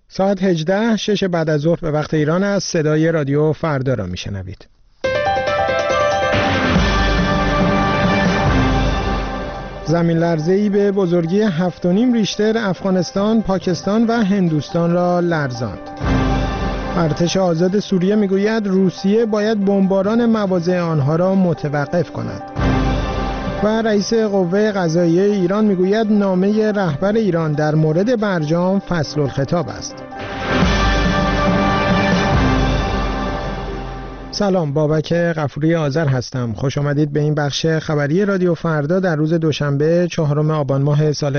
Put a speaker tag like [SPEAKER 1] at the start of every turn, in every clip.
[SPEAKER 1] ساعت 18 6 بعد از ظهر به وقت ایران است. صدای رادیو فردا را میشنوید. زمین لرزه‌ای به بزرگی 7.5 ریشتر افغانستان، پاکستان و هندوستان را لرزاند. ارتش آزاد سوریه میگوید روسیه باید بمباران مواضع آنها را متوقف کند. و رئیس قوه قضاییه ایران میگوید نامه رهبر ایران در مورد برجام فصل الخطاب است. سلام، بابک غفوری آذر هستم. خوش آمدید به این بخش خبری رادیو فردا در روز دوشنبه 4 آبان ماه سال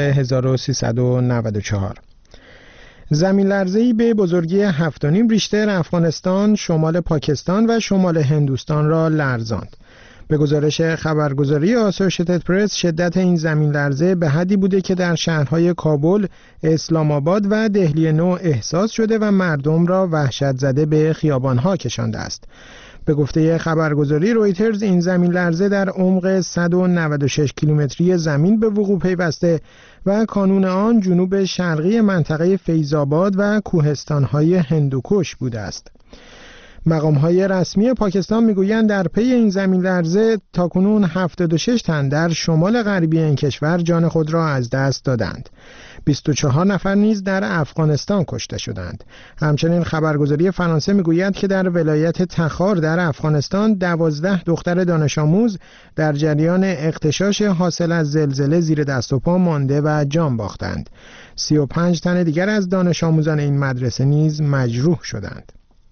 [SPEAKER 1] 1394. زمین لرزه‌ای به بزرگی 7.5 ریشتر افغانستان، شمال پاکستان و شمال هندوستان را لرزاند. به گزارش خبرگزاری آسوشیتد پرس، شدت این زمین لرزه به حدی بوده که در شهرهای کابل، اسلام آباد و دهلی نو احساس شده و مردم را وحشت زده به خیابانها کشانده است. به گفته خبرگزاری رویترز، این زمین لرزه در عمق 196 کیلومتری زمین به وقوع پیوسته و کانون آن جنوب شرقی منطقه فیض‌آباد و کوهستان‌های هندوکش بوده است. مقام‌های رسمی پاکستان میگویند در پی این زمین لرزه تاکنون 76 تن در شمال غربی این کشور جان خود را از دست دادند. 24 نفر نیز در افغانستان کشته شدند. همچنین خبرگزاری فرانسه میگوید که در ولایت تخار در افغانستان 12 دختر دانش آموز در جریان اغتشاش حاصل از زلزله زیر دست و پا مانده و جان باختند. 35 تن دیگر از دانش آموزان این مدرسه نیز مجروح شدند.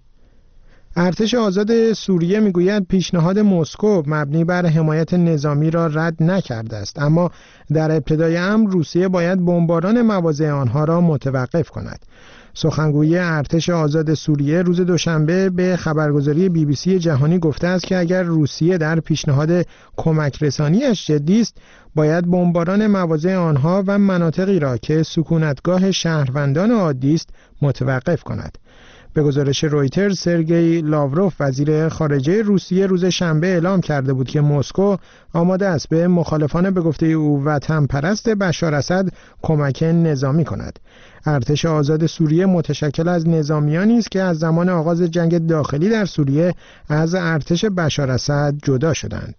[SPEAKER 1] ارتش آزاد سوریه میگوید پیشنهاد مسکو مبنی بر حمایت نظامی را رد نکرده است، اما در ابتدای امر روسیه باید بمباران مواضع آنها را متوقف کند. سخنگوی ارتش آزاد سوریه روز دوشنبه به خبرگزاری BBC جهانی گفته است که اگر روسیه در پیشنهاد کمک رسانی‌اش جدی است، باید بمباران مواضع آنها و مناطقی را که سکونتگاه شهروندان عادی است متوقف کند. به گزارش رویترز، سرگئی لاوروف وزیر خارجه روسیه روز شنبه اعلام کرده بود که مسکو آماده است به مخالفان به گفته او وطن پرست بشار اسد کمک نظامی کند. ارتش آزاد سوریه متشکل از نظامیانی است که از زمان آغاز جنگ داخلی در سوریه از ارتش بشار اسد جدا شدند.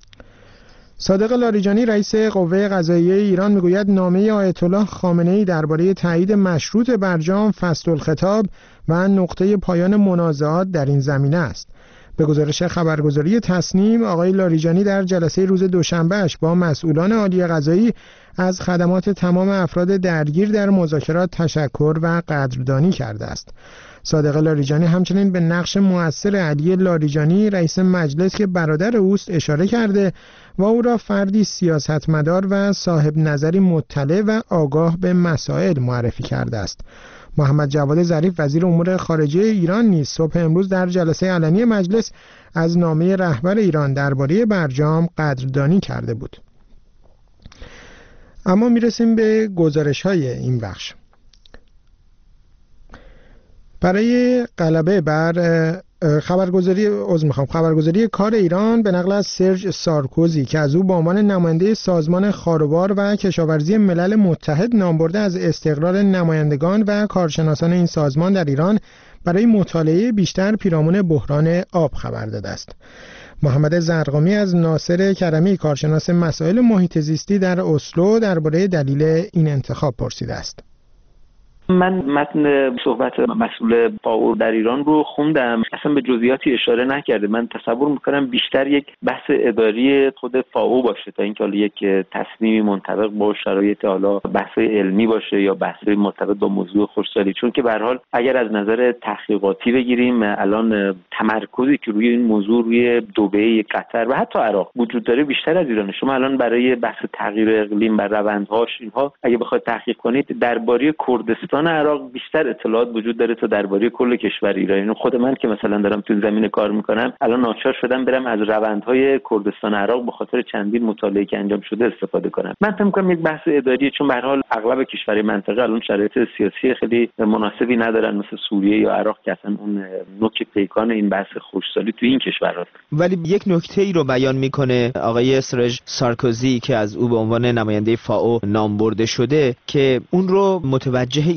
[SPEAKER 1] صادق لاریجانی رئیس قوه قضاییه ایران میگوید نامه آیت الله خامنه‌ای درباره تایید مشروط برجام فصل الخطاب و نقطه پایان منازعات در این زمینه است. به گزارش خبرگزاری تصنیم، آقای لاریجانی در جلسه روز دوشنبهش با مسئولان عالی قضایی از خدمات تمام افراد درگیر در مذاکرات تشکر و قدردانی کرده است. صادق لاریجانی همچنین به نقش مؤثر علی لاریجانی رئیس مجلس که برادر اوست اشاره کرده و او را فردی سیاستمدار و صاحب نظری مطلع و آگاه به مسائل معرفی کرده است. محمد جواد ظریف وزیر امور خارجه ایران نیز صبح امروز در جلسه علنی مجلس از نامه رهبر ایران درباره برجام قدردانی کرده بود. اما میرسیم به گزارش‌های این بخش. برای غلبه بر خبرگزاری کار ایران به نقل از سرژ سارکوزی که از او به عنوان نماینده سازمان خاروبار و کشاورزی ملل متحد نام برده از استقرار نمایندگان و کارشناسان این سازمان در ایران برای مطالعه بیشتر پیرامون بحران آب خبر داده است. محمد زرقامی از ناصر کرمی کارشناس مسائل محیط زیستی در اسلو درباره دلیل این انتخاب پرسیده است.
[SPEAKER 2] من متن صحبت مسئول فائو در ایران رو خوندم، اصلا به جزئیاتی اشاره نکرده. من تصور میکنم بیشتر یک بحث اداری خود فائو باشه تا اینکه حالا یک تصمیمی منطبق با شرایط حالا بحث علمی باشه یا بحث مرتبط با موضوع خشکسالی، چون که به هر حال اگر از نظر تحقیقاتی بگیریم الان تمرکزی که روی این موضوع روی دبی، قطر و حتی عراق وجود داره بیشتر از ایران. شما الان برای بحث تغییر اقلیم و روندهاش اینها اگه بخواید تحقیق کنید درباره کردستان عراق بیشتر اطلاعات وجود داره تا درباره کل کشور ایران. یعنی خود من که مثلا دارم تو زمین کار میکنم الان ناچار شدم برم از روندهای کردستان عراق به خاطر چندین مطالعه که انجام شده استفاده کنم. من فکر می‌کنم یک بحث اداریه، چون به هر حال اغلب کشورهای منطقه الان شرایط سیاسی خیلی مناسبی ندارن مثل سوریه یا عراق که اصلا اون نوک پیکان این بحث خشکسالی تو این کشورها.
[SPEAKER 3] ولی یک نکته ای رو بیان میکنه آقای سرژ سارکوزی که از او به عنوان نماینده فائو نام برده شده که اون رو متوجه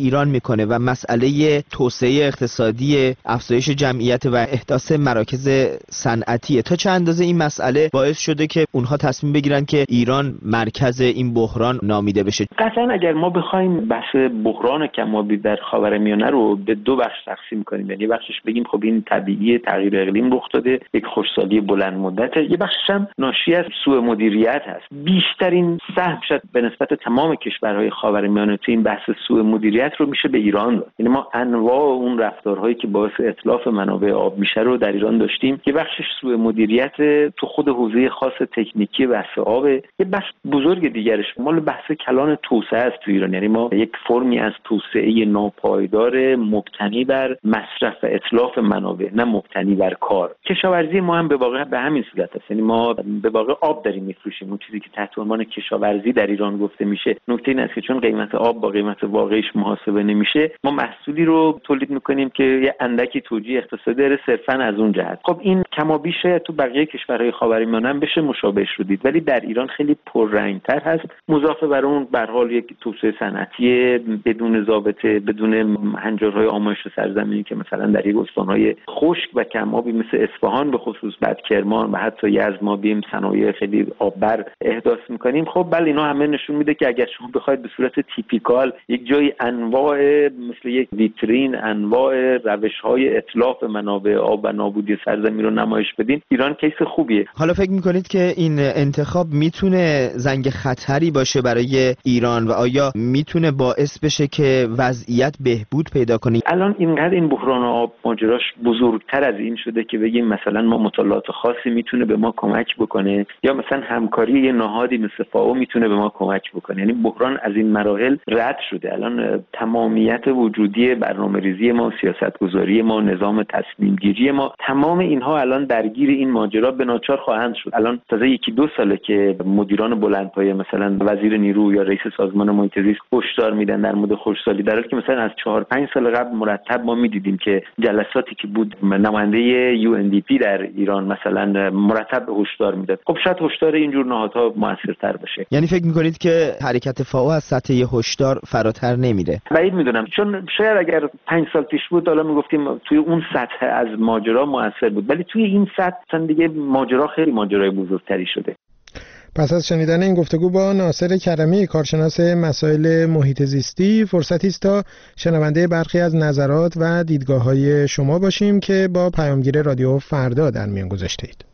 [SPEAKER 3] ایران میکنه و مسئله توسعه اقتصادی، افزایش جمعیت و احداث مراکز صنعتیه. تا چه اندازه این مسئله باعث شده که اونها تصمیم بگیرن که ایران مرکز این بحران نامیده بشه؟
[SPEAKER 2] قطعا اگر ما بخوایم بحث بحران کم‌آبی در خاورمیانه رو به دو بخش تقسیم کنیم، یعنی بخشش بگیم خب این طبیعی تغییر اقلیم رخ داده، یک خشکسالی بلند مدته، یه بخشش هم ناشی از سوء مدیریت هست. بیشترین سهم شاید به نسبت تمام کشورهای خاورمیانه تو این بحث سوء مدیریت رو میشه به ایران داد. یعنی ما انواع اون رفتارهایی که باعث اتلاف منابع آب میشه رو در ایران داشتیم. یه بخشش سوء مدیریت تو خود حوزه خاص تکنیکی بحث آب، یه بخش بزرگ دیگرش مال بحث کلان توسعه است تو ایران. یعنی ما یک فرمی از توسعه ناپایدار مبتنی بر مصرف و اتلاف منابع، نه مبتنی بر کار. کشاورزی ما هم به واقع به همین صورت است. یعنی ما به واقع آب داریم میفروشیم. اون چیزی که تحت عنوان کشاورزی در ایران گفته میشه، نکته این است که چون قیمت آب با قیمت واقعیش محاسبه نمیشه، ما محصولی رو تولید میکنیم که یه اندکی توجیه اقتصادی داره صرفاً از اون جهت. خب این کم و بیش تو بقیه کشورهای خاورمیانه هم بشه مشابهش رو دید، ولی در ایران خیلی پررنگ‌تر هست. مضافه بر اون به هر حال یک توسعه صنعتی بدون ضابطه، بدون هنجارهای آمایش سرزمینی که مثلا در یک استان‌های خشک و کم آبی مثل اصفهان به خصوص، بعد کرمان و حتی یزد ما بیم صنایع خیلی آببر احداث می‌کنیم. خب بله اینا همه نشون میده که اگر شما بخواید به صورت تیپیکال یک جای انواع مثل یک ویترین انواع روش‌های اتلاف منابع آب و نابودی سرزمین رو نمایش بدین، ایران کیس خوبیه.
[SPEAKER 3] حالا فکر می‌کنید که این انتخاب میتونه زنگ خطری باشه برای ایران و آیا میتونه باعث بشه که وضعیت بهبود پیدا کنه؟
[SPEAKER 2] الان اینقدر این بحران آب ماجراش بزرگتر از این شده که بگیم مثلا ما مطالعات خاصی میتونه به ما کمک بکنه یا مثلا همکاری یه نهادی مثل فائو میتونه به ما کمک بکنه. یعنی بحران از این مراحل رد شده. الان تمامیت وجودی برنامه‌ریزی ما، سیاست‌گذاری ما، نظام تصمیم گیری ما، تمام اینها الان درگیر این ماجرا به ناچار خواهند شد. الان تازه 1-2 ساله که مدیران بلندپایه مثلا وزیر نیرو یا رئیس سازمان محیط زیست هشدار میدن در مورد خشکسالی، در حالی که مثلا از 4-5 سال قبل مرتب ما میدیدیم که جلساتی که بود نماینده UNDP در ایران مثلا مرتب هشدار میداد. خب شاید هشدار اینجور نهادها موثرتر باشه.
[SPEAKER 3] یعنی فکر میکنید که حرکت فائو از سطح هشدار فراتر نمیره؟
[SPEAKER 2] بعید میدونم، چون شاید اگر 5 سال پیش بود حالا میگفتیم توی اون سطح از ماجرا موثر بود، ولی توی این سطح مثلا دیگه ماجرا خیلی ماجرای بزرگتری شده.
[SPEAKER 1] پس از شنیدن این گفتگو با ناصر کرمی، کارشناس مسائل محیط زیستی، فرصتی است تا شنونده برخی از نظرات و دیدگاه‌های شما باشیم که با پیامگیر رادیو فردا در میان گذاشتید.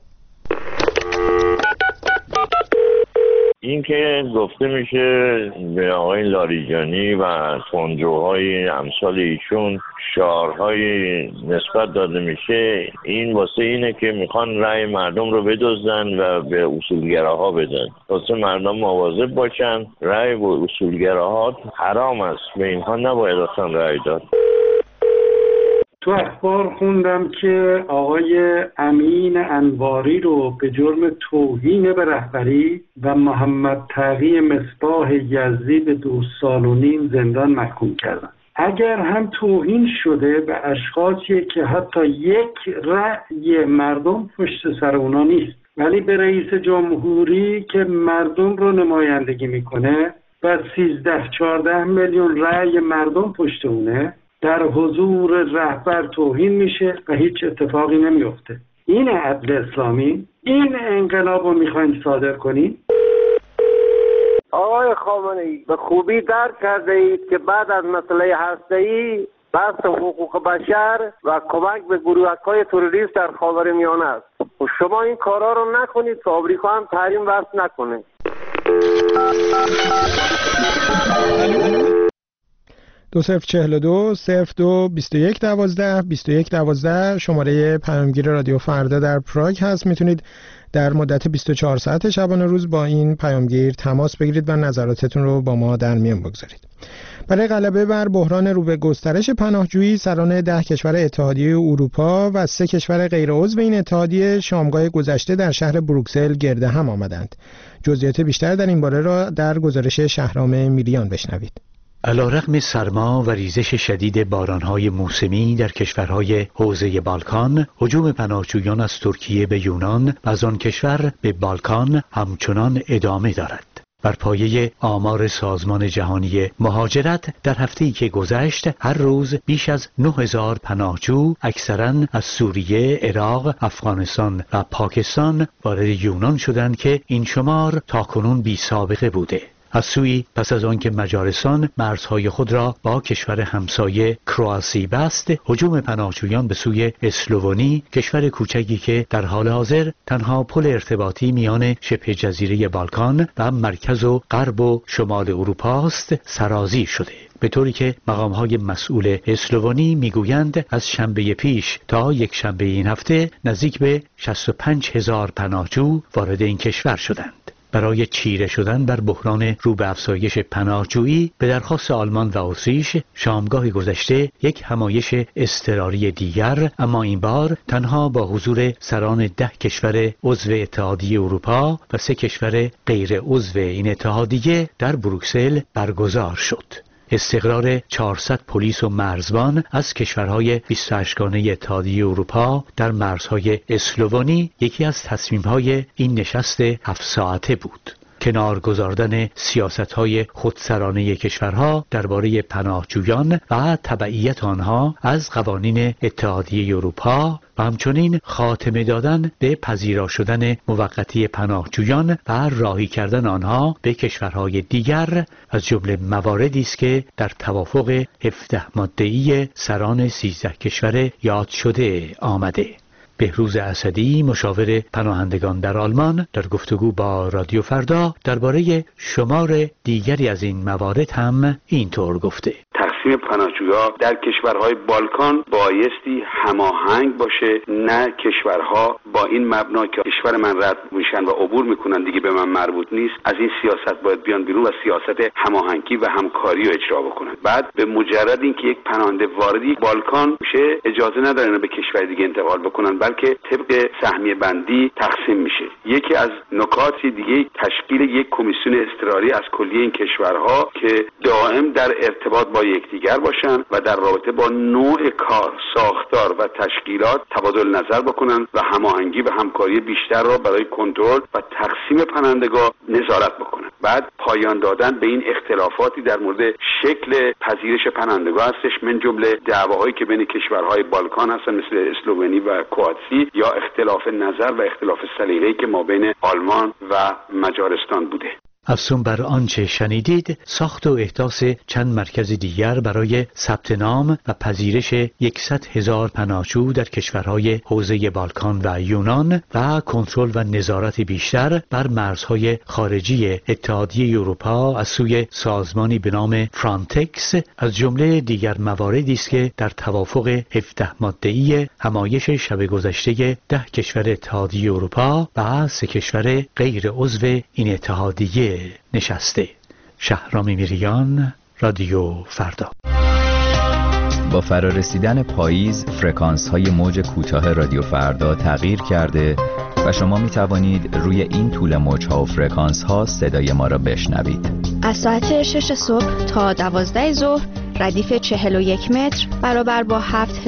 [SPEAKER 4] این که گفته میشه به آقای لاریجانی و خونجوهای امثال ایشون شعارهای نسبت داده میشه، این واسه اینه که میخوان رأی مردم رو بدزدن و به اصولگراها بدن. واسه مردم مواظب باشن، رأی به اصولگراها حرام است، به اینها نباید اصلا رأی داد.
[SPEAKER 5] تو اخبار خوندم که آقای امین انواری رو به جرم توهین به رهبری و محمد تقی مصباح یزدی به 2.5 سال زندان محکوم کردن. اگر هم توهین شده به اشخاصی که حتی یک رأی مردم پشت سر اونا نیست، ولی به رئیس جمهوری که مردم رو نمایندگی میکنه و 13-14 میلیون رأی مردم پشت اونه، در حضور رهبر توهین میشه و هیچ اتفاقی نمیفته. این عدل اسلامی؟ این انقلاب رو میخواین صادر کنین؟
[SPEAKER 6] آقای خامنه‌ای به خوبی درک کرده اید که بعد از مسئله هسته‌ای بحث حقوق بشر و کمک به گروه‌های تروریست در خاورمیانه است. و شما این کارا رو نکنید که آمریکا هم تحریم وضع نکنه.
[SPEAKER 1] 2042 02 21 12 21 12 شماره پیامگیر رادیو فردا در پراگ هست. میتونید در مدت 24 ساعت شبانه روز با این پیامگیر تماس بگیرید و نظراتتون رو با ما در میان بگذارید. برای غلبه بر بحران رو به گسترش پناهجویی، سران 10 کشور اتحادیه اروپا و 3 کشور غیر عضو این اتحادیه شامگاه گذشته در شهر بروکسل گرد هم آمدند. جزئیات بیشتر در این باره را در گزارش شهرام میلیان بشنوید.
[SPEAKER 7] علیرغم سرما و ریزش شدید بارانهای موسمی در کشورهای حوزه بالکان، هجوم پناهجویان از ترکیه به یونان و از آن کشور به بالکان همچنان ادامه دارد. بر پایه آمار سازمان جهانی مهاجرت در هفته‌ای که گذشت هر روز بیش از 9000 پناهجو اکثراً از سوریه، عراق، افغانستان و پاکستان وارد یونان شدند که این شمار تاکنون بی سابقه بوده. از سوی پس از آنکه مجارستان مرزهای خود را با کشور همسایه کرواسی بست، هجوم پناهجویان به سوی اسلوونی، کشور کوچکی که در حال حاضر تنها پل ارتباطی میان شبه جزیره بالکان و مرکز و غرب و شمال اروپا است، سرازیر شده. به طوری که مقام‌های مسئول اسلوونی میگویند از شنبه پیش تا یک شنبه این هفته نزدیک به 65,000 پناهجو وارد این کشور شدند. برای چیره شدن بر بحران رو به افزایش پناهجویی به درخواست آلمان و اتریش شامگاه گذشته یک همایش اضطراری دیگر، اما این بار تنها با حضور سران 10 کشور عضو اتحادیه اروپا و 3 کشور غیر عضو این اتحادیه در بروکسل برگزار شد. استقرار 400 پلیس و مرزبان از کشورهای 28 گانه اتحادیه اروپا در مرزهای اسلوونی یکی از تصمیم‌های این نشست 7 ساعته بود. کنار گذاردن سیاست‌های خودسرانه کشورها درباره پناهجویان و تبعیت آنها از قوانین اتحادیه اروپا و همچنین خاتمه دادن به پذیرا شدن موقتی پناهجویان و راهی کردن آنها به کشورهای دیگر از جمله مواردی است که در توافق 17 ماده‌ای سران 13 کشور یاد شده آمده. بهروز اسدی، مشاور پناهندگان در آلمان، در گفتگو با رادیو فردا درباره شمار دیگری از این موارد هم اینطور گفته:
[SPEAKER 8] تقسیم پناهجویان در کشورهای بالکان بایستی هماهنگ باشه، نه کشورها با این مبنا که کشور من رد میشن و عبور میکنن دیگه به من مربوط نیست، از این سیاست باید بیان بیرون و سیاست هماهنگی و همکاری رو اجرا بکنن. بعد به مجرد اینکه یک پناهنده واردی بالکان میشه اجازه ندارن به کشور دیگه انتقال بکنن، بلکه طبق سهمیه بندی تقسیم میشه. یکی از نکات دیگه تشکیل یک کمیسیون اضطراری از کلیه این کشورها که دائم در ارتباط با یکدیگر باشن و در رابطه با نوع کار، ساختار و تشکیلات تبادل نظر بکنن و هماهنگی و همکاری بیشتر را برای کنترل و تقسیم پناهندگان نظارت بکنن. بعد پایان دادن به این اختلافاتی در مورد شکل پذیرش پناهندگان هستش، من جمله دعواهایی که بین کشورهای بالکان هستن مثل اسلوونی و کرواسی، یا اختلاف نظر و اختلاف سلیقه‌ای که ما بین آلمان و مجارستان بوده.
[SPEAKER 7] افزون بر آنچه شنیدید، ساخت و احداث چند مرکز دیگر برای ثبت نام و پذیرش 100,000 پناهجو در کشورهای حوزه بالکان و یونان و کنترل و نظارت بیشتر بر مرزهای خارجی اتحادیه اروپا از سوی سازمانی به نام فرانتکس از جمله دیگر مواردی است که در توافق 17 ماده‌ای همایش شب گذشته 10 کشور اتحادیه اروپا و 3 کشور غیر عضو این اتحادیه نشسته. شهرام میریان، رادیو فردا.
[SPEAKER 9] با فرارسیدن پاییز فرکانس‌های موج کوتاه رادیو فردا تغییر کرده و شما می توانید روی این طول موج‌ها و فرکانس‌ها صدای ما را بشنوید.
[SPEAKER 10] از ساعت 6 صبح تا 12 ظهر ردیف 41 متر برابر با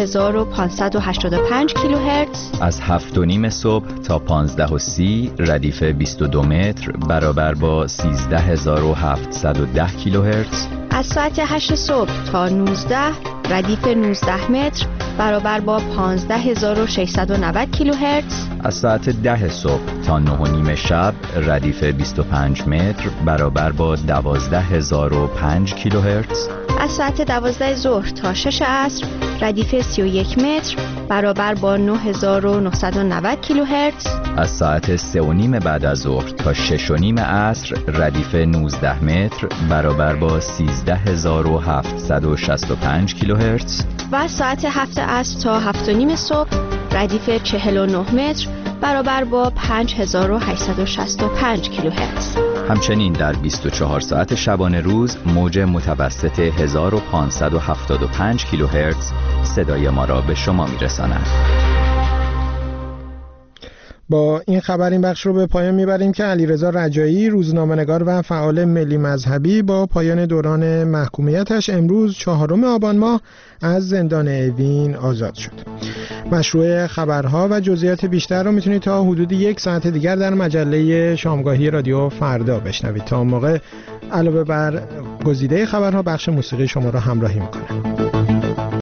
[SPEAKER 10] 7585 کیلوهرتز.
[SPEAKER 9] از 7:30 صبح تا 15:30 ردیف 22 متر برابر با 13710 کیلوهرتز.
[SPEAKER 10] از ساعت 8 صبح تا 19 ردیف 19 متر برابر با 15690 کیلوهرتز.
[SPEAKER 9] از ساعت 10 صبح تا 9:30 شب ردیف 25 متر برابر با 12005 کیلوهرتز.
[SPEAKER 10] از ساعت 12 ظهر تا 6 عصر ردیف 31 متر برابر با 9990 کیلوهرتز.
[SPEAKER 9] از ساعت 3:30 بعد از ظهر تا 6:30 عصر ردیف 19 متر برابر با 13765 کیلوهرتز.
[SPEAKER 10] و از ساعت 7 عصر تا 7:30 صبح ردیف 49 متر برابر با 5865 کیلوهرتز.
[SPEAKER 9] همچنین در 24 ساعت شبانه روز موج متوسط 1575 کیلوهرتز صدای ما را به شما میرساند.
[SPEAKER 1] با این خبر این بخش رو به پایان میبریم که علیرضا رجایی، روزنامه‌نگار و فعال ملی مذهبی، با پایان دوران محکومیتش امروز 4 آبان ماه از زندان اوین آزاد شد. مشروع خبرها و جزئیات بیشتر رو میتونید تا حدود 1 ساعت دیگر در مجله شامگاهی رادیو فردا بشنوید. تا اون موقع علاوه بر گزیده خبرها، بخش موسیقی شما را همراهی میکنه.